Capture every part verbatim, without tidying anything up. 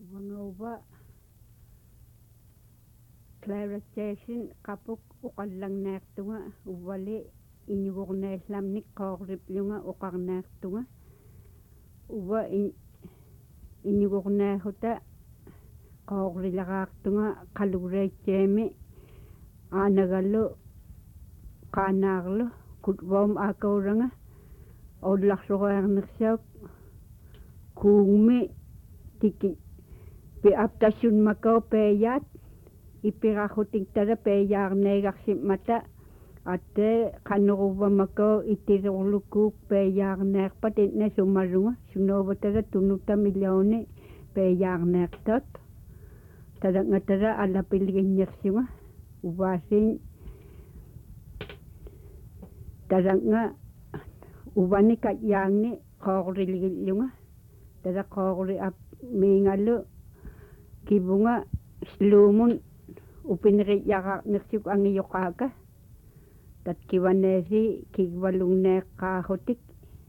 Wangoba Clara Jason kapuk ukallang naktunga uwali inyugurna islamnik qaurip lunga uqar naktunga uwa inyugurna huta qaurilaraqtunga qalureitjemi aanagalu qaanaarlu kutvom akauranga ollarsurearnersiak kuumi tiki pi aptasun makau peyat ipirahuting tada peyaarneegarsimmata atte qaneruvvamakau itirurlukuk peyaarneerpat itne sumalunga sunovatada tunuta milioni peyaarneertot tadangatada alapiliginnersunga uvasin tadanga uvani katyaangni qauriligillunga tada qauri ap miingalu kivunga slumun upineriyaaqarnersuk angiyoqaaka tatkivaneesi kigvalungneeqqaahutik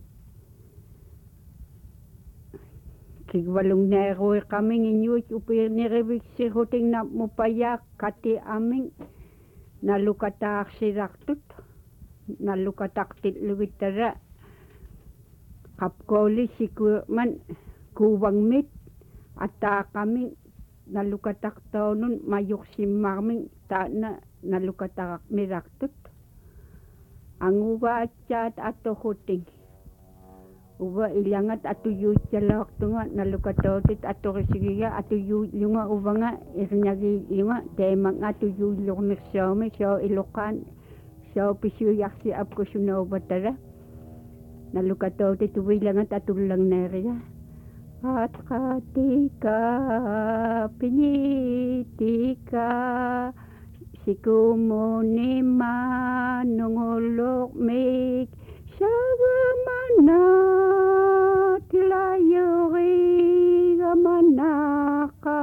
kigvalungneeruiqaming iñuit upineriviksirutik napmupayaaq kati aming nalukataarsilartut nalukataqtitlugittada qapkooli sikuiqman kuuvangmit ataaqaming nalukataqtaunun mayuqsimmarming taana nalukataqarmirartut angugaatsaat atohuting uva ilangat atuyuutsalortunga nalukatautit atorisigiga atuyuullunga uvanga irñagiillunga teemanga atuyuullornersaumi soo iluqaan soo pisuyarsi apkusunovatara nalukatautit uvilangat atullarneeriga Atkatika pinitika sikumuni manungulukmik sagamana tilayuri gamanaka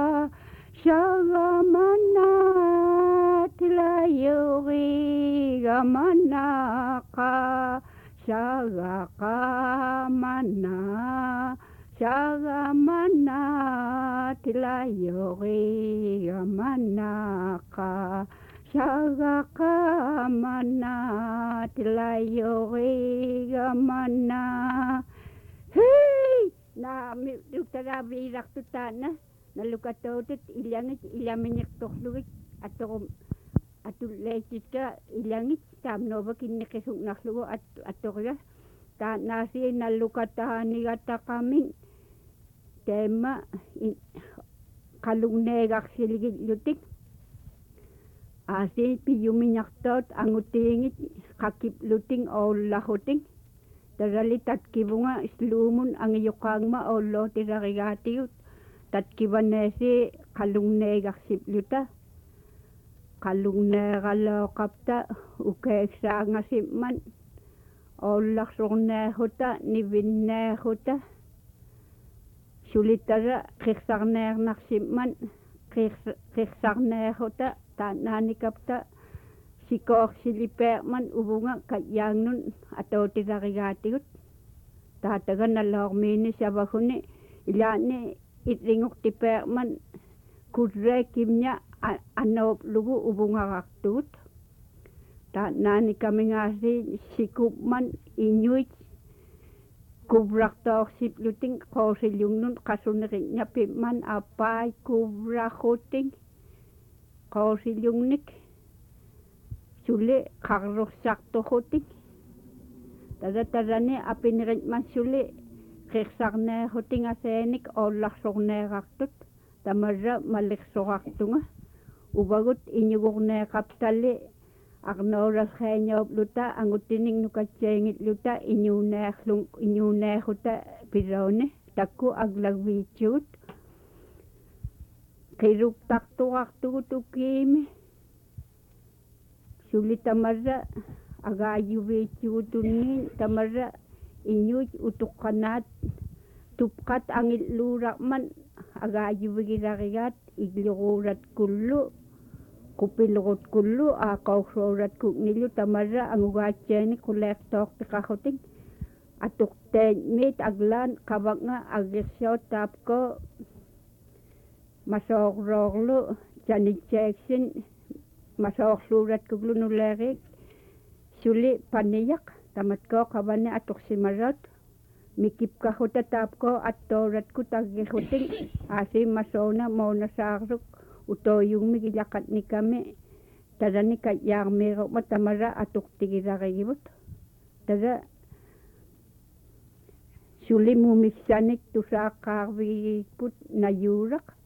sagamana tilayuri gamanaka sagakamana Sagamana tilayori gamanaka Sagakamana tilayori gamana Hey! Na miuktarabiiraktutana nalukatautit ilangit ilaminiktorlugit atorum atulleititka ilangit taamnova kinneqisuknarlugu attorga taannaasi nallukataanigataqaming teema qalungneegarsiligillutik aasi piyumiñartoot angutiingit qakipluting oollarruting tarali tatkivunga isluumun angiyoqaangma oollootiraригаатигут tatkivanaasi qalungneegarsipluta qalungneeralooqapta ukeeksaangasimman oollarsorneehuta nivinneehuta sulitara qirsarneernarsimman qirsarneehuta taanaanikapta sikoorsilipeerman uvunga katyaangnun atootirarigaatigut taataga naloormiini savaguni ilaani itringortipeerman kurreekimña anooplugu uvungarartugut taanaani kamingaasi sikupman iñuit kuvrartoorsippluting qoorsillungnun qasuneriñapimman apaay kuvrarruting qoorsillungnik suli qarrussartorrutik tada tadani apineriñman suli qirsarneerruting aseenik oollarsorneerartut tamarra malersorartunga uvagut iñugurneeqaptali arnooralxeeñoopluta angutining nukatseengitluta iñuuneerlung iñuuneeruta pirooni takku aglagviitsugut qiruktarturartugut ukiimi suli tamarra agaayuviitsugutunniin tamarra iñuit utuqqanaat tupqat angilluurarman agaayuvigirarigaat igluguurat kullu qupilrut kullu aqawsoorat kuknillu tamarra angugaatseeni quleertoortiqarrutik atuqteeñmiit aglaan qavaqnga agirsioot taapko masoorlu Janet Jackson masoorluurat kuglunulerik suli paniyak tamatko kawane atoksimarat mikipkahuta tapko attorat kutagihuting asi masona mona saaruk utoyung migilakat ni kami tadani kayarmero matamara atuktigirarigibut tada suli mumisanik tusakawi put nayurak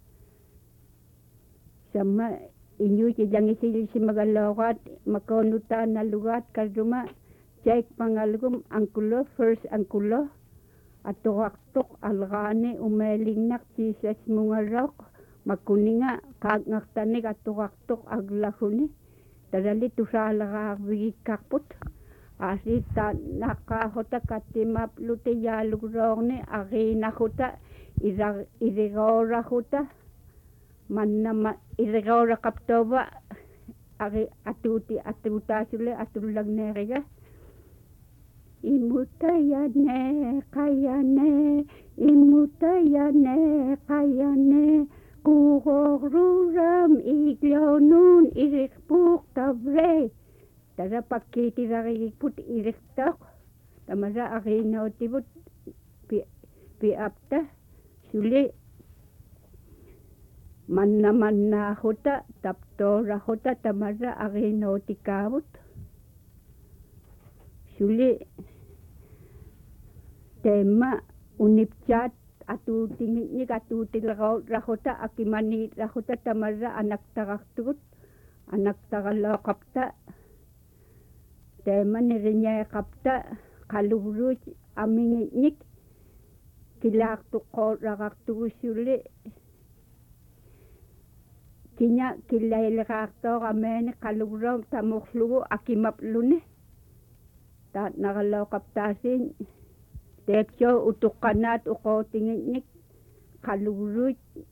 sama inyu jangi sili si magalorat makonuta na lugat kaduma cek pangalgum angkulo first angkulo atuaktok algane umelingnak Jesus mungarok makuninga kagngaktanik atuaktok aglahuni tadali tusalagawi kakput asita nakahota katimap lute yalugrone agina huta ira irigora huta manama irigora kaptoba agi atuti atuta sule atulagneriga imutayane kayane imutayane kayane kugoruram iglonun irikpuk tabre tada pakiti rari put iriktak tamara agina otibut pi pi apta sule manna manna hota taptora hota tamara agina otikabut sule tema unipchat atu tingni atu tilrau rahota akimani rahota tamara anak taraktut anak taralaqapta tema nirinya kapta kalurut amingik kilaktu ko raktu sule kinya kilail rakto ramen kaluro tamuklu akimaplune ta nagalaqaptasin tepjo utukanat uko tingnik kalurut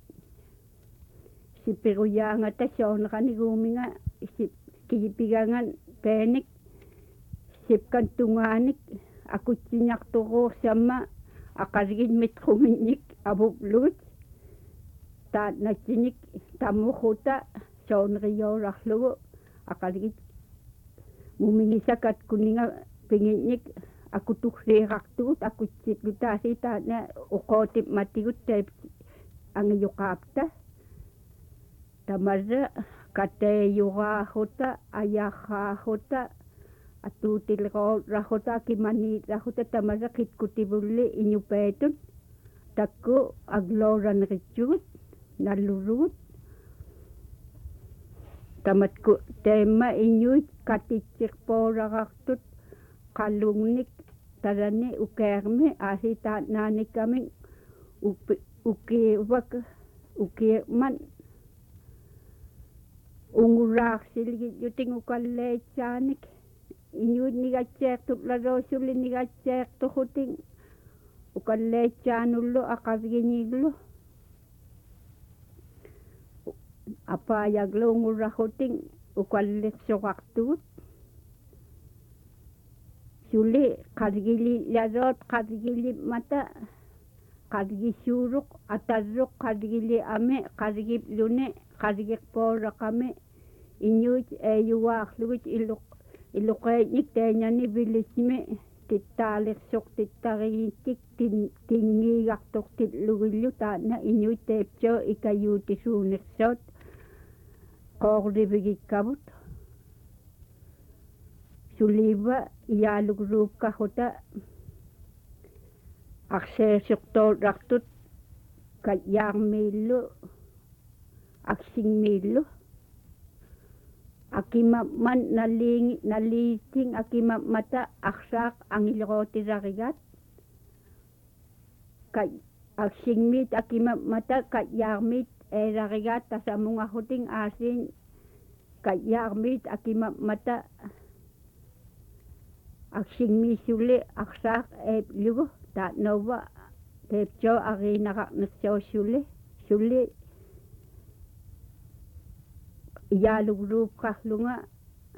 sipiruyanga ta son kaniguminga sip kipigangan penik sipkan tunganik aku cinyak toko sama akarigin mitkuminik abublut ta nacinik tamu kota son riyo rahlu akarigin mumingisakat kuninga penginik aku tukse raktut aku cipluta sita na ukotip matigut tep ang yukapta tamarra kate yuga hota ayaha hota atu tilro rahota kimani rahota tamara kitkutibuli inyupetun takku agloran ricut nalurut tamatku tema inyut katicik poraraktut kalungnik tarani ukerme asita nani kami uke wak uke man ungurak silgi yuting ukalle chanik inyu niga cek tu laro suli niga cek tu huting ukalle chanullo akaviginilu apa yaglo ngura huting ukalle sokaktu suli kargili larot kargili mata kargi suruk ataruk kargili ame kargip lune kargik pora kame inyu e yuwak luit iluk ilukay niktenya ni bilisme titalik sok titaritik tin tingigak tok titlugilyo ta na inyu tepcho ikayuti suniksot kogri kabut suliba iyalugrup kahota akse sektor raktut kayang milu aksing milu akima man naling naliting akima mata aksak ang ilroti rarigat kay aksing mit akima mata kayarmit e rarigat tasamunga huting asin kayarmit akima mata aksing misule aksak e lugo ta nova tepjo arina raknasyo sule sule iyalugrup kahlunga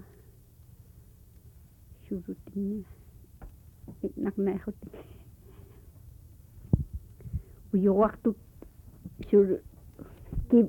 surutin nak naikut uyo waktu sur ki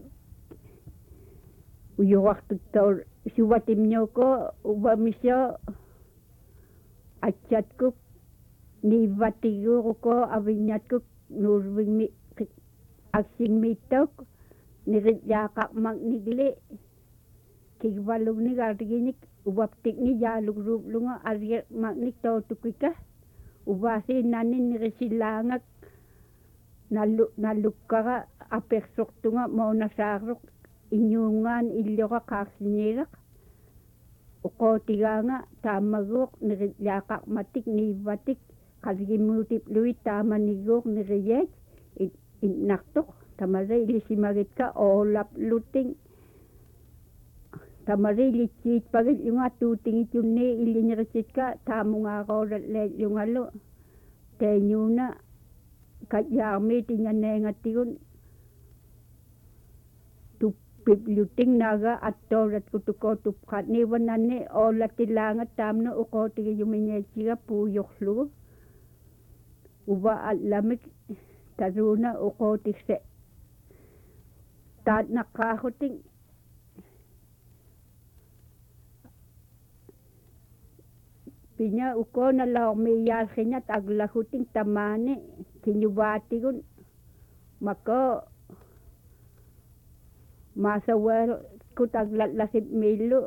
uyuartuktaur suvatimniuko uvamisio atchatkuk niivvatiguuruko avinyatkuk nuurvigmi aksingmiittuk niriyaaqarmaknikli kigvalugnik arginik uvaptikni yaalugruuplunga ariarmaknik tootukika uvaasiinnaanni nirisillaangak nallu nallukkara apersortunga moonasaarruq inniungaan illora qaarsiniiraq uqootigaanga taammaguuq niriyaaqarmatik niivvatik qalgimmuutipluit taamaniguuq niriyeek innartuq tamare ilisimagitka oolapluting tamare ilitsiitpagit lunga tuutingitjunni illineritsitka taamungaaroolallaallungalu taañuuna kayyaarmiit inganeengattigun tuppipluting naga attooratkutuko tupqatniivananni oolatillaangat taamna uqootigiyumiñeetsiga puujorlugu uva allamik taruuna uqootigse taatnaqqaaruting piña ukoonalaormiiyaalqiñat aglahuting tamaani kiñuvaatigun mako maasaweelkut aglatlasipmiillu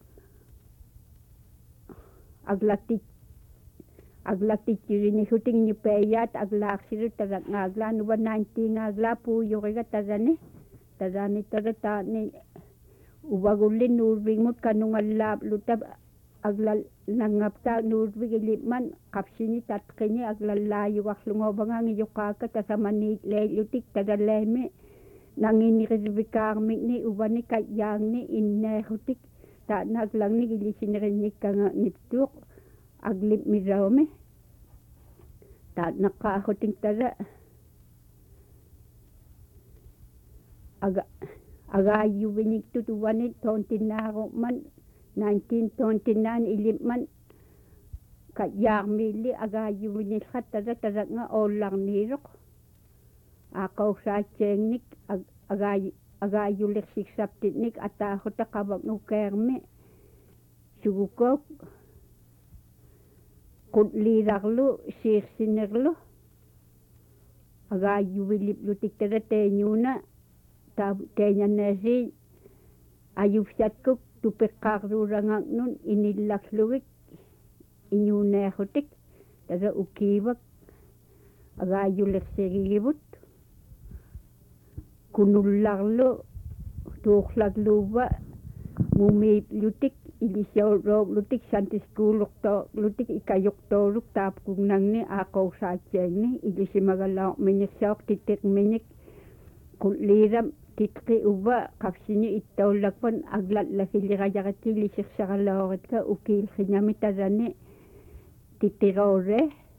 aglatit aglatitchiriniguting nipeeyaat aglaaqsiru taraqngaaglaa nuva nineteengaaglaa puuyoriga tarani tarani tara taani uvagulli nuurvigmut kanungallaapluta aglal nangapta nuurvigilipman qapsini tatqini aglallaayuarlungoovangaangi yuqaaka tasamaniit leellutik taraleemi nanginirivikaarmikni uvani kayyaangni inneerutik taana aglangni ilisineriñikkanga niptuuq aglipmiraumi taatnaqqaaruting tara aga agaayuviñiktut uvani toontinnaaruman nineteen twenty-nine ilipman kayyaarmiilli agaayuviñillrat tara taraqnga oollarniiruq aaqaussaatsiangnik agaay agaayulersiksaptitnik ataaruta qavaqnukeermi sugukok qutliirarlu siirsinerlu agaayuviliplutik tara taañuuna taañaneesi ayuvsatkuk tupeqqaaruurangaqnun inillarlugik iñuuneerutik tara ukiivak agaayulersegigivut kunullarlu tuuqlarluuva mumiiplutik ilisiaurooglutik santiskuulurtooglutik ikayuqtooruk taapkugnangni aaqaussaatsiangni ilisimagalaormiñirsaaoq titiqmiñik qulliiram titqi uva qapsini ittaullakpan aglatlafillirajaqati ilisirsaralaoritka ukiilqiñami tarani titiroore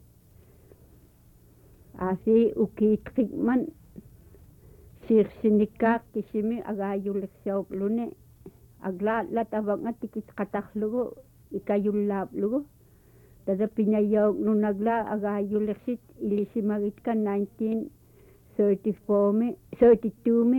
aasi ukiitqikman siirsinikkaaq kisimi agaayulersauqluni aglaatlat avaqnga tikitqatarlugu ikayullaaplugu tara piñayauqnunagla agaayulersit ilisimagitka nineteen thirty-four mi thirty-two mi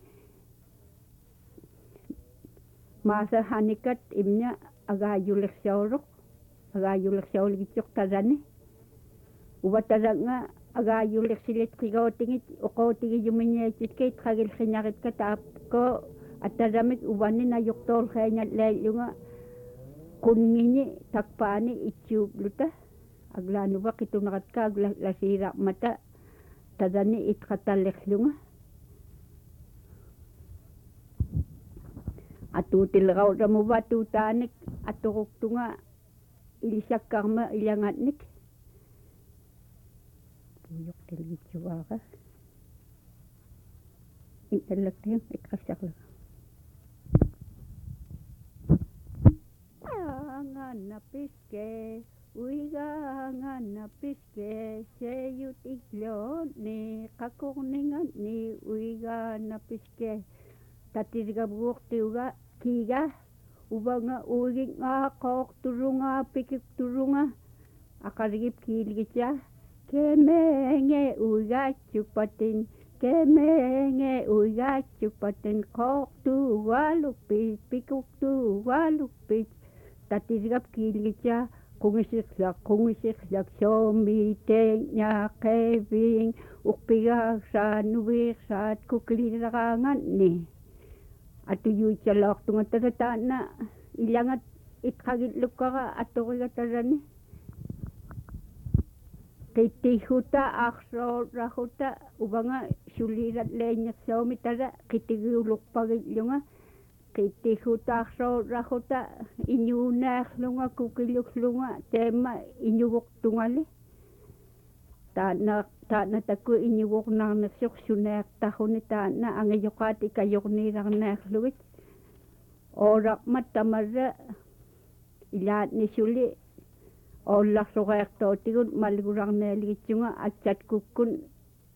maasa hanikat imña agaayulersauruq agaayulersaulgitsuq tarani uva taraqnga agaayulersilitqigootingit uqootigiyumiñeetsitkait qagilqiñaritka taapko ataramik uvani nayuqtoolqeeñallaallunga qunngini takpaani itsuupluta aglaanuva qitunaqatka aglalasiiraqmata tarani itqatallerlunga atuutilrautamuva tuutaanik aturuqtunga ilisakkarma illangatnik puuyortilgitsuaaqa intallaktiam iqqassarluga ngana piske uiga ngana piske seyut igloni qakurningat ni uiga na piske tatirgabuurtiuga kiga ubanga uigik nga qoq turunga pikik turunga aqarigip kiilgitsa kemenge uiga chupatin kemenge uyachupaten koktu walupit pikuktu walupit tatirgap kilgicha kungisikla kungisikla somitenya keving ukpigaksa nubiksat kukliragangan ni atuyu chalok tungatata na ilangat itkagit lukaga atogatarani kiti huta akso rahuta ubanga sulirat lenya somitara kitiguluk pagilunga kiti huta akso rahuta inyuna lunga kukiluk lunga tema inyugok tungali tana tana taku inyugok nang nasuk sunek tahuni tana angayokati kayokni rang nakluit orak matamara ilat ni suli Allah sorak to tigun malgurang neligitsunga achat kukun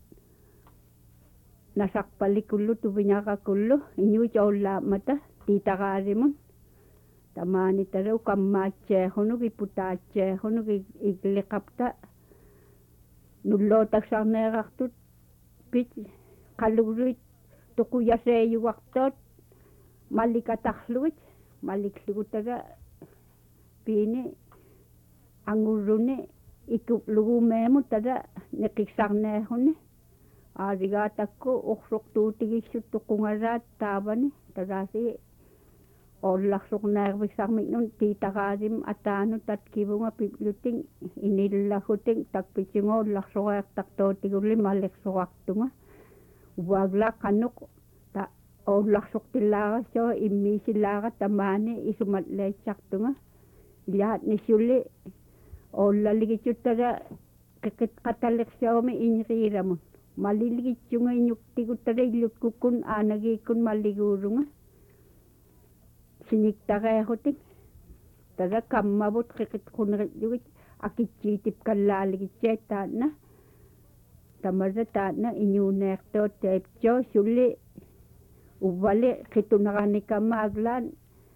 nasak palikulu tubinyaka kullu inyu cholla mata titagarimun tamani tarau kamache honu kiputache honu iglikapta nullo taksane raktut pit kalurit tukuyase yuwaktot malikatahluit maliklutara pini angurune ikut lugu memu tada nekisarne hone ariga takko oksok tu tigi sutu kungarat tabani tada si olak sok nervik sarmik nun ti tagarim atanu tat kibunga pipluting inilla huting tak pichingo olak sok tak to tiguli malek sok tunga wagla kanuk ta olak sok tilaga so imi silaga tamani isumat lecak tunga lihat ni suli olla ligitutara keket katalek saome inriramun maliligitsunga inyukti kutara ilut kukun anagi kun maligurunga sinik taga hotik tara kammabut keket kunret yugit akichitip kalaligitse tana tamara tana inyunek to tepcho suli ubale kitunagani kamaglan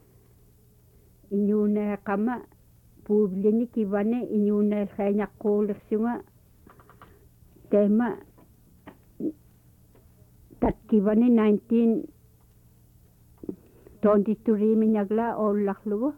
inyunek kama publini kibane inyune kanya kulik sunga tema tat kibane nineteen twenty-three minyagla olak lugo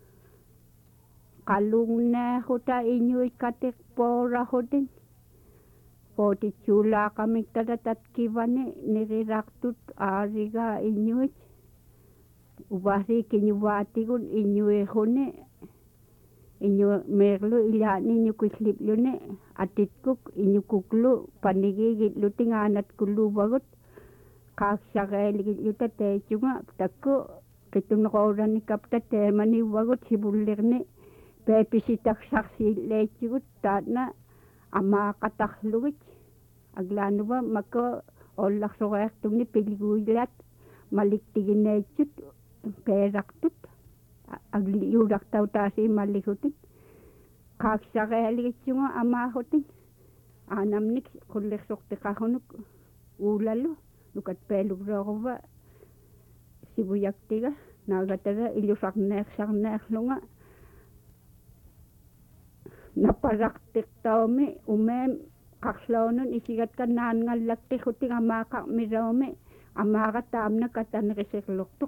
kalung na huta inyu ikatek pora hoding forty chula kamik tada tat kibane niriraktut ariga inyu ubasi kinyuwati gun inyu hone inyo merlo ilani inyo kuslip lune atit kuk inyo kuklu panigi gitlu tinganat kulu bagut kaksagay ligit yuta te chunga takko kitung nakoran ni kapta te mani bagut sibulir ni pepisitak saksi lechugut tatna ama kataklugut aglano ba mako olak sokayak tung ni piligulat maliktigin nechut peraktut agli yurak tau tasi malihutin kaksagay chunga ama hutin anam nik kullek sokte kahonuk ulalo nukat peluk roba sibuyak tiga nagatara ilusak nek sak nek lunga naparaktik taume umem kakslaunon isigat kan nan ngalakti hutin ama kak miraume ama katamna katan resek loktok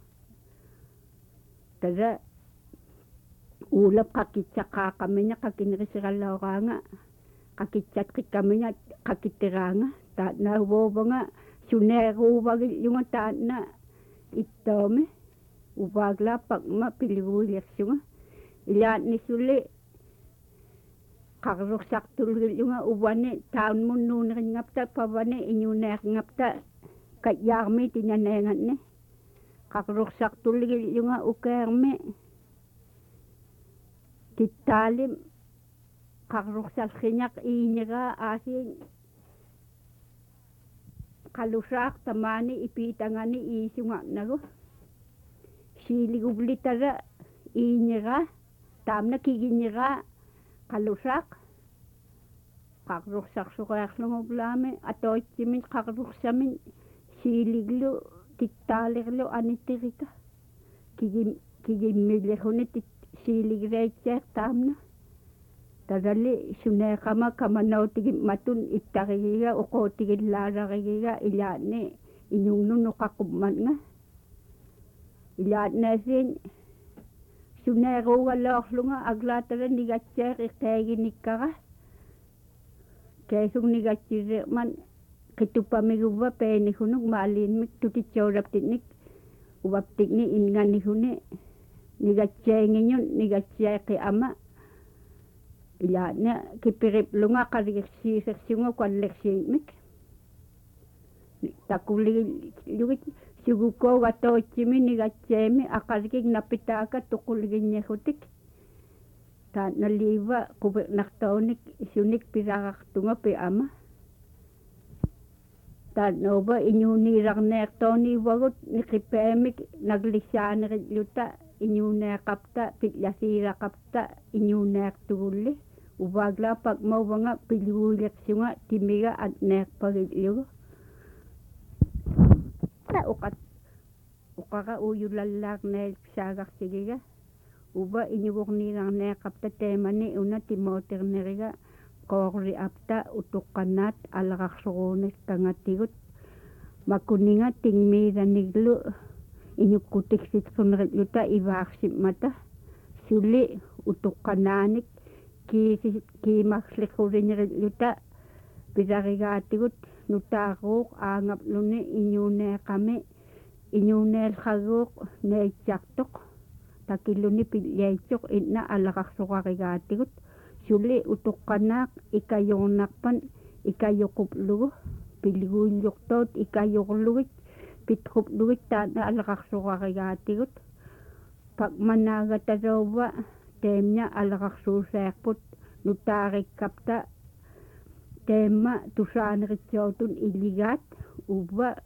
tada ulap kakitsa kakamenya kakinrisigalawanga kakitsat kikamenya kakitiranga tatna wobanga suneru bagi yung tatna itome ubagla pagma piligulik sunga ilat ni suli kakruksak tulgil yung ubane taon mo nun rin ngapta pabane inyunek ngapta katyarmi tinyanengan ni kakruksak tulgil yung ukerme titalim kakruksak kinyak inyira asin kalusak tamani ipitangani isunga nago siligublitara inyira tamna kiginyira kalusak kakruksak sukayak lungoblame ato chimin kakruksamin siliglo titaliglo anitirika kigim kigimilehone tit siligrecek tamna tadali sunay kama kamanaw tigit matun itarigiga uko tigit lararigiga ilatne inyungnu nukakubman nga ilatne sin sunay ruga loklu nga aglatara nigatser ikegi nikara kesung nigatsire man kitupamiguba peni hunuk malin mik tutitsyorap tinik ubap tikni ingani hune nigatsenginyon nigatseki ama ilatne kipirip lunga kariksi seksungo kwaleksimik takuli lugit suguko gato chimi nigatsemi akarikik napitaka tukuliginye hutik ta naliwa kubik naktonik sunik pirakaktunga pi ama ta noba inyuni ragnektoni wagut nikipemik naglisanerit luta inyune kapta pityasira kapta inyune tuli ubagla pag mawanga pilulek sunga timiga at nek pagilyo ta ukat ukaka uyulalak nek sagak sigiga uba inyugok nirang nek kapta temani una timoter neriga kori apta utukanat alakak sugonek tangatigut makuninga tingmira niglu inyukutik sit sunret luta iwaksip mata suli utukananik ki ki maksikurin luta pidarigatikut nutakuk angap luni inyune kami inyune khaguk ne chaktok takiluni pilyaichok inna alakak sukarigatikut suli utukanak ikayonakpan ikayukup lugu piligulyuktot ikayukluwit pitkup luwit tanda alakak sukarigatikut pagmanaga tarowa temnya alakak susekput nutarik kapta tema tusanritsyotun iligat uba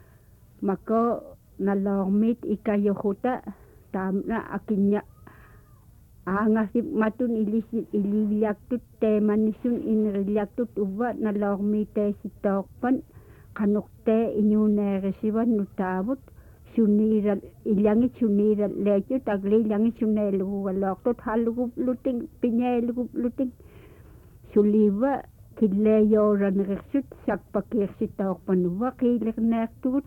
mako nalormit ikayukuta tamna akinya angasip matun ilisit ililaktut temanisun inrilaktut uba nalormite sitokpan kanukte inyuneresiwan nutabut suniral ilangit suniral lecho tagli ilangit sunelu waloktot halugup luting pinyelugup luting suliwa kileyoran reksut sakpakirsitok panuwa kileknektut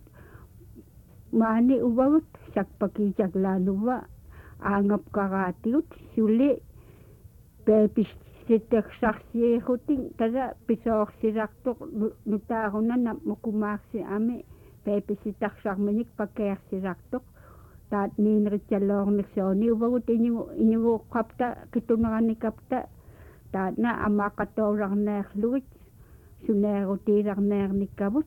mani ubagut sakpakijaglanuwa angap karatiut suli pepis sitek saksi huting tada pisok siraktok nutaruna na mukumaksi ame pepis sitak sakmenik pakai siraktok tat ninritsalong nesoni ubagut inyu inyu kapta kitunangani kapta tat na amakatorang nekluit sunero tirang ner nikabut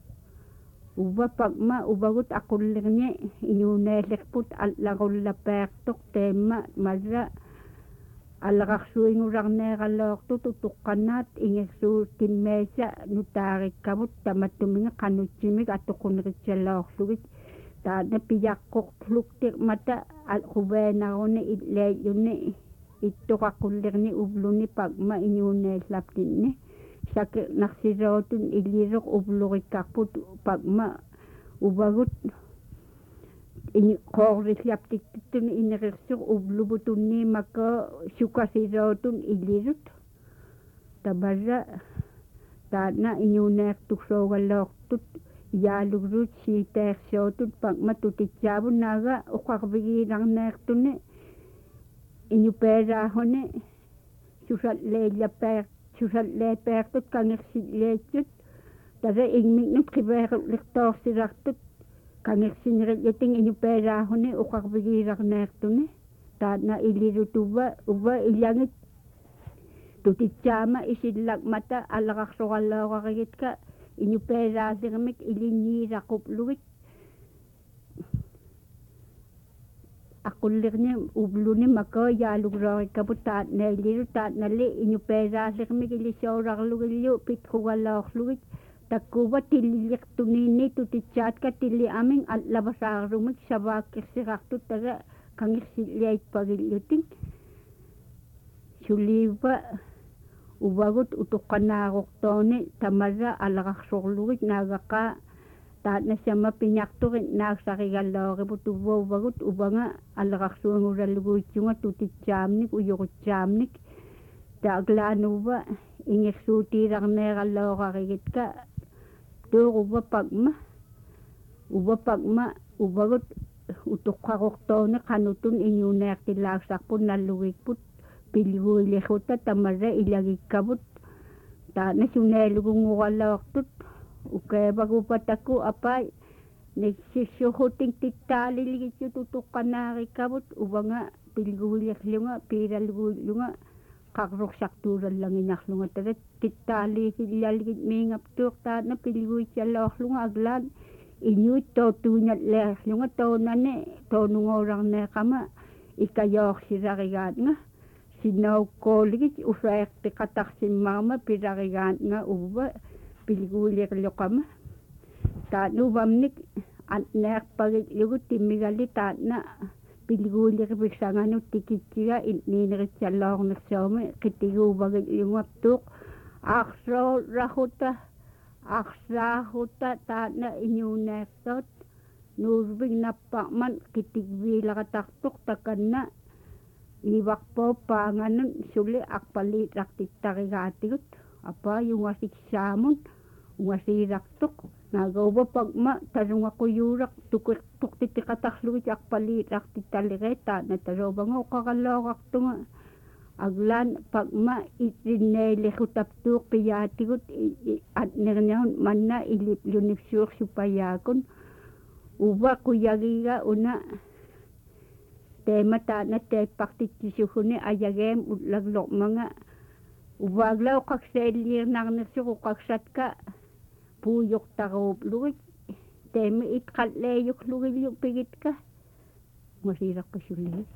uba pagma ubagut akulirnya inyu nelekput alagulla pertok tema mazra alakaksuing urang neralok tutukanat ingeksu tinmesa nutarik kabut tamatuminga kanuchimik atukunritsalok lugit tada piyakok luktik mata al kubena one itle yune itu kakulirni ubluni pagma inyu neslaptinni sakit naksirotun ilirok ublurik kaput pagma ubagut ini koris yaptik tun inreksuk ublubutun ni maka sukasirotun ilirut tabarra tadna inyunek tuksogalok tut yalugrut si teksotun pagma tutitsabun naga ukakbigirang nektune inyupera hone susat lejapek susat lepek tut kangeksit lechut tada ingmik nut kiberuk lektor siraktut kangeksin rejeting inyu pera hone ukakbigirak nektune tadna ilirutuba uba ilyangit tutitsama isidlak mata alakak sokalokakit ka inyu pera sirmik ilinyirakop luwit akulirnya ubluni maka yalugrok kabut tadna iliru tadna li inyu pera sirmik ilisorak lugilyo pitkugalok luwit takuba tililik tunini tutitsat ka tili aming at labasarumik sabakir siraktut taga kangisilyait pagiliting suliba ubagut utukanarok tone tamara alakaksorluit nagaka tadna siyama pinyakturin nagsarigalori butubo ubagut ubanga alakaksururaluguit yunga tutitsamnik uyukutsamnik taglanuba ingeksuutirarneeralloorarigit ka tuuruba pagma uba pagma ubagut utuqqaqortoone qanutun iñuuneertillaarsarput nallugikput pilguilerruta tamarra ilagikkavut taana suneelugunguraloortut ukeevagupataku apai nississuhutin tittaalilgitsut utuqqanaarikkavut uvanga pilguilerlunga piiralugullunga qarrursartuurallanginarlunga tatat tittaaliisillalgit miingaptuuq taana pilguitsalloorlunga aglaan iñuit tootuunalleerlunga toonane toonungoorarneeqama ikayoorsilarigaatnga sinaukkoolgit usaertiqatarsimmarma pilarigaatnga uva pilguilerloqama taanuvamnik atneerpagitlugut timmigali taatna pilguilerpissanganut tikitsiga niineritsalloornersoome qitiguuvagitllungaptuuq aarsoorrahuta aqsaahuta taatna iñuuneertot nuurvik nappa'man qitigviilaqatartuq takanna ivarpooppaanganun suli aqpaliitrartittarigaatigut apaayungasikssaamun ungasiirartuq naagauvapagma tarungaquyuuraq tuqertuqtitiqatarlugit aqpaliitrartittalireet taatna taruuvanga uqaralloorartunga aglaan pagma itrinneelerutaptuuq piyaatigut atnerniarun manna ilipluniksuursupayaakun uva quyagiga una teema taatna teeppartitsisuhuni ayageem utlagloqmanga uvaagla uqaqseelliirnarnersuq uqaqsatka puuyuqtaruuplugit teema itqalleeyuqlugillu pigitka ngasiiraqqusulligit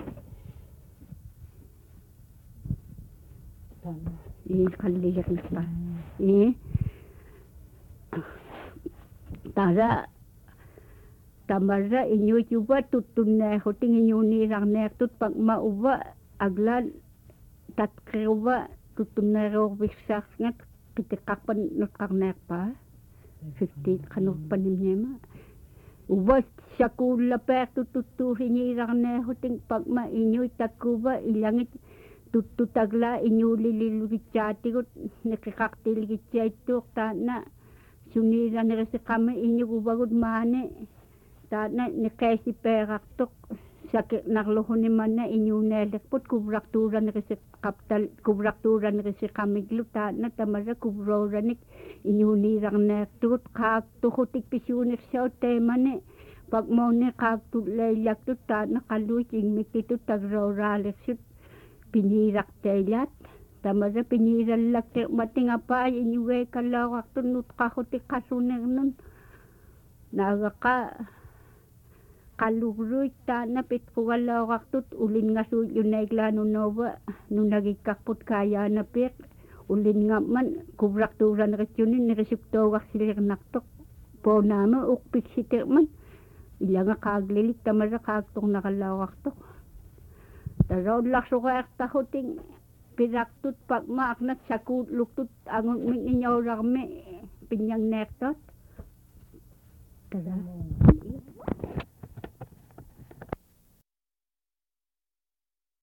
ii qalligernerpa ii tara tamarra iñuutuva tuttunneerrutin iñuuniirarneertut pagma uva aglaan tatqiruva tuttunneeruurvissaarsngat qitiqqarpan nutqarneerpaa fifty qanurpanimniama uva sakuullapeertut tuttuusiñiirarneerrutin pagma iñuit takkuva ilangit tuttutaglaa iñuulilillugitsaatigut niqiqartilgitsiaittuuq taatna suniiranerisiqama iñuguvagut maani taatna niqeesipeerartuq sakiqnarluhuni manna iñuuneelerput kuvraqtuuranerisiqaptal kuvraqtuuranerisiqamiglu taatna tamarra kuvrouranik iñuuniirarneertugut qaaktuhutik pisuunersoot teemani pagmooni qaaktulleillaktut taatna qalluit ingmiktitut tagrooraalersut piñiiraqteillat tamarra piñiirallakteqmatingapaa iñugeekalloorartut nutqarrutik qasuunernun naagaqa qallugruit taatna pitqugalloorartut ulinnngasuutluneiglaanunuuva nunagikkarput kaayaanapiiq ulinngamman kuvraqtuuraneritsuni nerisuktoogaqsilirnartoq poonaama uqpiksiterman ilanga qaaglilik tamarra qaaktornaqalloorartoq taroollarsuqeertahutin piraqtut pagma aqnat sakuutluktut angunmik iñoorarmi piñangneertot tada